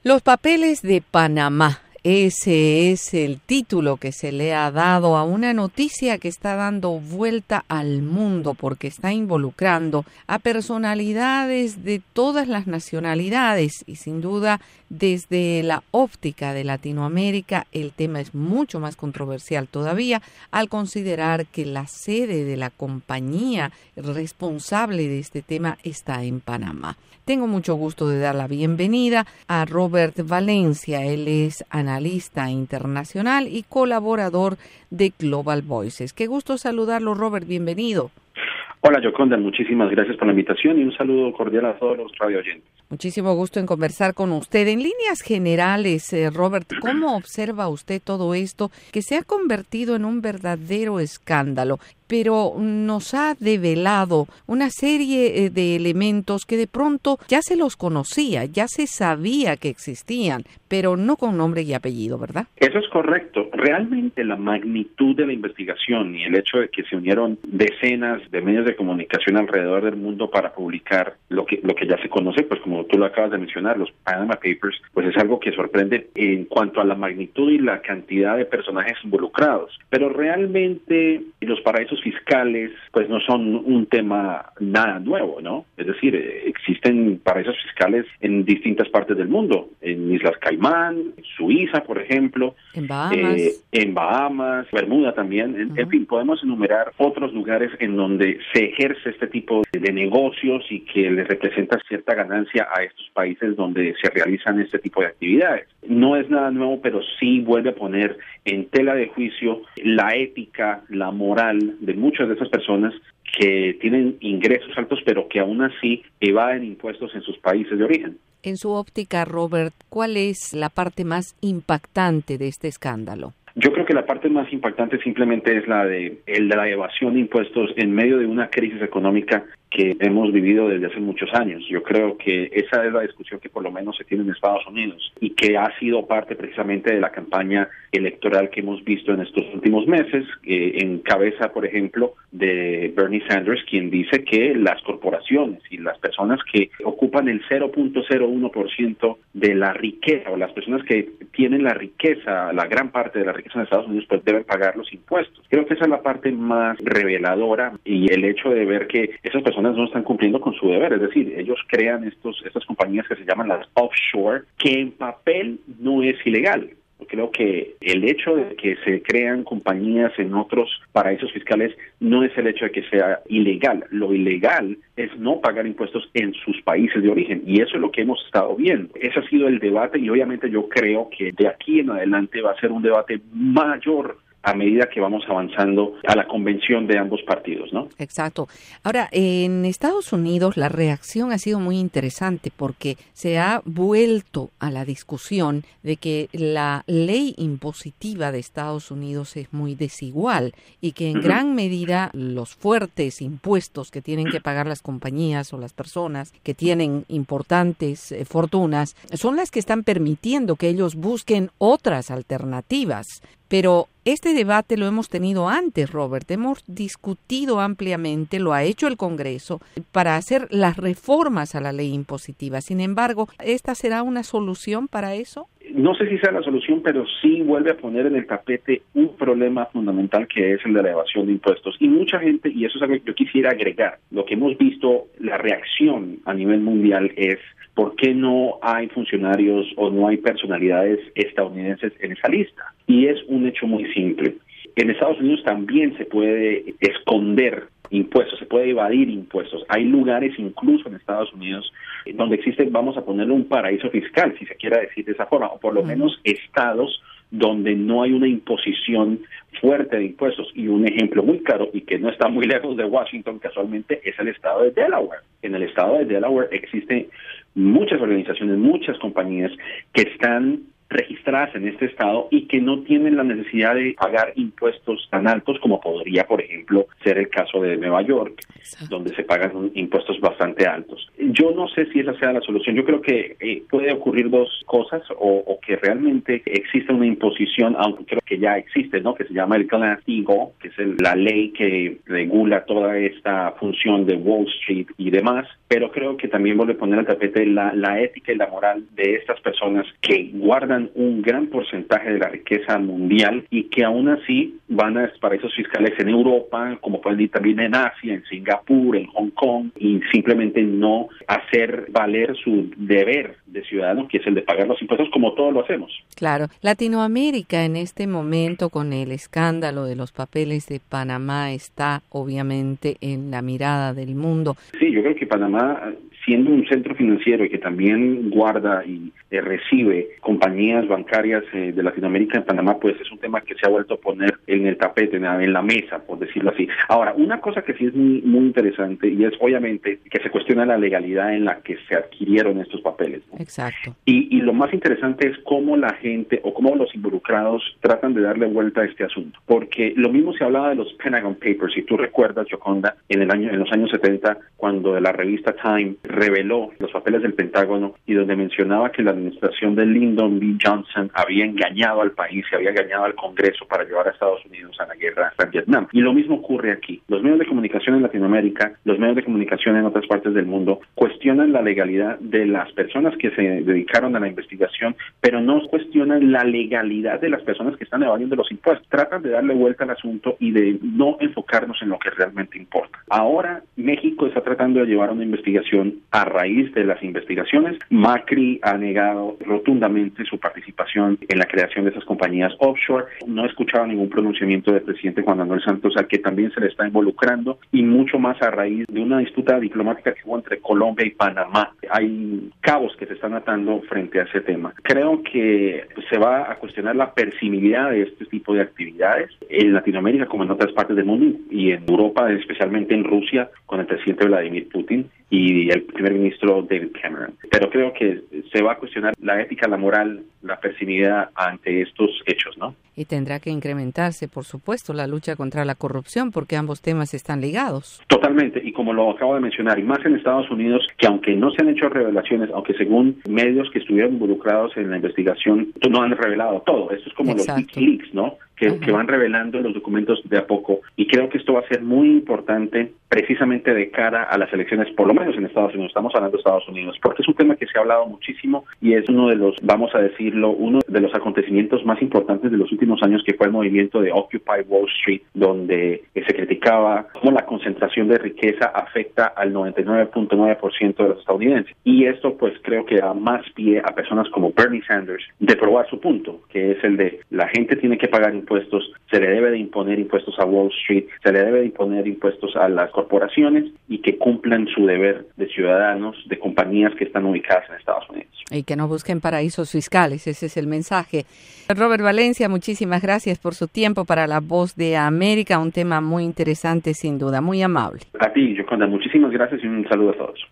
Los papeles de Panamá. Ese es el título que se le ha dado a una noticia que está dando vuelta al mundo porque está involucrando a personalidades de todas las nacionalidades y sin duda desde la óptica de Latinoamérica el tema es mucho más controversial todavía al considerar que la sede de la compañía responsable de este tema está en Panamá. Tengo mucho gusto de dar la bienvenida a Robert Valencia. Él es analista internacional y colaborador de Global Voices. Qué gusto saludarlo, Robert. Bienvenido. Hola, Yoconda. Muchísimas gracias por la invitación y un saludo cordial a todos los radioyentes. Muchísimo gusto en conversar con usted. En líneas generales, Robert, ¿cómo observa usted todo esto que se ha convertido en un verdadero escándalo? Pero nos ha develado una serie de elementos que de pronto ya se los conocía, ya se sabía que existían, pero no con nombre y apellido, ¿verdad? Eso es correcto. Realmente la magnitud de la investigación y el hecho de que se unieron decenas de medios de comunicación alrededor del mundo para publicar lo que ya se conoce, pues como tú lo acabas de mencionar, los Panama Papers, pues es algo que sorprende en cuanto a la magnitud y la cantidad de personajes involucrados. Pero realmente los paraísos fiscales pues no son un tema nada nuevo, ¿no? Es decir, existen paraísos fiscales en distintas partes del mundo, en Islas Caimán, en Suiza, por ejemplo, en Bahamas, Bermuda también, en fin, podemos enumerar otros lugares en donde se ejerce este tipo de negocios y que les representa cierta ganancia a estos países donde se realizan este tipo de actividades. No es nada nuevo, pero sí vuelve a poner en tela de juicio la ética, la moral de muchas de esas personas que tienen ingresos altos, pero que aún así evaden impuestos en sus países de origen. En su óptica, Robert, ¿cuál es la parte más impactante de este escándalo? Yo creo que la parte más impactante simplemente es la de la evasión de impuestos en medio de una crisis económica que hemos vivido desde hace muchos años. Yo creo que esa es la discusión que por lo menos se tiene en Estados Unidos y que ha sido parte precisamente de la campaña electoral que hemos visto en estos últimos meses, en cabeza, por ejemplo, de Bernie Sanders, quien dice que las corporaciones y las personas que ocupan el 0.01% de la riqueza o las personas que tienen la riqueza, la gran parte de la riqueza en Estados Unidos, pues deben pagar los impuestos. Creo que esa es la parte más reveladora y el hecho de ver que esas personas no están cumpliendo con su deber, es decir, ellos crean estas compañías que se llaman las offshore, que en papel no es ilegal. Creo que el hecho de que se crean compañías en otros paraísos fiscales no es el hecho de que sea ilegal. Lo ilegal es no pagar impuestos en sus países de origen y eso es lo que hemos estado viendo. Ese ha sido el debate y obviamente yo creo que de aquí en adelante va a ser un debate mayor a medida que vamos avanzando a la convención de ambos partidos, ¿no? Exacto. Ahora, en Estados Unidos la reacción ha sido muy interesante porque se ha vuelto a la discusión de que la ley impositiva de Estados Unidos es muy desigual y que en gran medida los fuertes impuestos que tienen que pagar las compañías o las personas que tienen importantes fortunas son las que están permitiendo que ellos busquen otras alternativas. Pero este debate lo hemos tenido antes, Robert. Hemos discutido ampliamente, lo ha hecho el Congreso, para hacer las reformas a la ley impositiva. Sin embargo, ¿esta será una solución para eso? No sé si sea la solución, pero sí vuelve a poner en el tapete un problema fundamental que es el de la evasión de impuestos. Y mucha gente, y eso es algo que yo quisiera agregar, lo que hemos visto, la reacción a nivel mundial es ¿por qué no hay funcionarios o no hay personalidades estadounidenses en esa lista? Y es un hecho muy simple. En Estados Unidos también se puede esconder impuestos, se puede evadir impuestos. Hay lugares incluso en Estados Unidos donde existe, vamos a ponerle un paraíso fiscal, si se quiera decir de esa forma, o por lo menos estados donde no hay una imposición fuerte de impuestos. Y un ejemplo muy claro y que no está muy lejos de Washington casualmente es el estado de Delaware. En el estado de Delaware existen muchas organizaciones, muchas compañías que están registradas en este estado y que no tienen la necesidad de pagar impuestos tan altos como podría, por ejemplo, ser el caso de Nueva York, donde se pagan impuestos bastante altos. Yo no sé si esa sea la solución. Yo creo que puede ocurrir dos cosas, o que realmente existe una imposición, aunque creo que ya existe, ¿no? Que se llama el Glass-Steagall, que es la ley que regula toda esta función de Wall Street y demás, pero creo que también vuelve a poner al tapete la ética y la moral de estas personas que guardan un gran porcentaje de la riqueza mundial y que aún así van a paraísos fiscales en Europa, como pueden ir también en Asia, en Singapur, en Hong Kong, y simplemente no hacer valer su deber de ciudadano, que es el de pagar los impuestos, como todos lo hacemos. Claro. Latinoamérica en este momento, con el escándalo de los papeles de Panamá, está obviamente en la mirada del mundo. Sí, yo creo que Panamá, siendo un centro financiero y que también guarda y recibe compañías bancarias de Latinoamérica, en Panamá, pues es un tema que se ha vuelto a poner en el tapete, en la mesa, por decirlo así. Ahora, una cosa que sí es muy, muy interesante, y es obviamente que se cuestiona la legalidad en la que se adquirieron estos papeles, ¿no? Exacto. Y lo más interesante es cómo la gente o cómo los involucrados tratan de darle vuelta a este asunto, porque lo mismo se hablaba de los Pentagon Papers. Si tú recuerdas, Yoconda, en los años 70, cuando la revista Time reveló los papeles del Pentágono y donde mencionaba que la administración de Lyndon B. Johnson había engañado al país y había engañado al Congreso para llevar a Estados Unidos a la guerra en Vietnam. Y lo mismo ocurre aquí. Los medios de comunicación en Latinoamérica, los medios de comunicación en otras partes del mundo cuestionan la legalidad de las personas que se dedicaron a la investigación, pero no cuestionan la legalidad de las personas que están evadiendo los impuestos. Tratan de darle vuelta al asunto y de no enfocarnos en lo que realmente importa. Ahora México está tratando de llevar una investigación a raíz de las investigaciones. Macri ha negado rotundamente su participación en la creación de esas compañías offshore. No he escuchado ningún pronunciamiento del presidente Juan Manuel Santos, al que también se le está involucrando, y mucho más a raíz de una disputa diplomática que hubo entre Colombia y Panamá. Hay cabos que se están atando frente a ese tema. Creo que se va a cuestionar la permisibilidad de este tipo de actividades en Latinoamérica como en otras partes del mundo, y en Europa, especialmente en Rusia, con el presidente Vladimir Putin y el primer ministro David Cameron. Pero creo que se va a cuestionar la ética, la moral, la permisibilidad ante estos hechos, ¿no? Y tendrá que incrementarse, por supuesto, la lucha contra la corrupción, porque ambos temas están ligados. Totalmente, y como lo acabo de mencionar, y más en Estados Unidos, que aunque no se han hecho revelaciones, aunque según medios que estuvieron involucrados en la investigación, no han revelado todo. Esto es como Exacto. Los leaks, ¿no? Que van revelando los documentos de a poco, y creo que esto va a ser muy importante precisamente de cara a las elecciones, por lo menos en Estados Unidos. Estamos hablando de Estados Unidos, porque es un tema que se ha hablado muchísimo y es uno de los, vamos a decirlo, uno de los acontecimientos más importantes de los últimos años, que fue el movimiento de Occupy Wall Street, donde se criticaba cómo la concentración de riqueza afecta al 99.9% de los estadounidenses. Y esto pues creo que da más pie a personas como Bernie Sanders de probar su punto, que es el de la gente tiene que pagar impuestos, se le debe de imponer impuestos a Wall Street, se le debe de imponer impuestos a las corporaciones, y que cumplan su deber de ciudadanos de compañías que están ubicadas en Estados Unidos. Y que no busquen paraísos fiscales, ese es el mensaje. Robert Valencia, muchísimas gracias por su tiempo para La Voz de América, un tema muy interesante sin duda, muy amable. A ti, Yoconda, muchísimas gracias y un saludo a todos.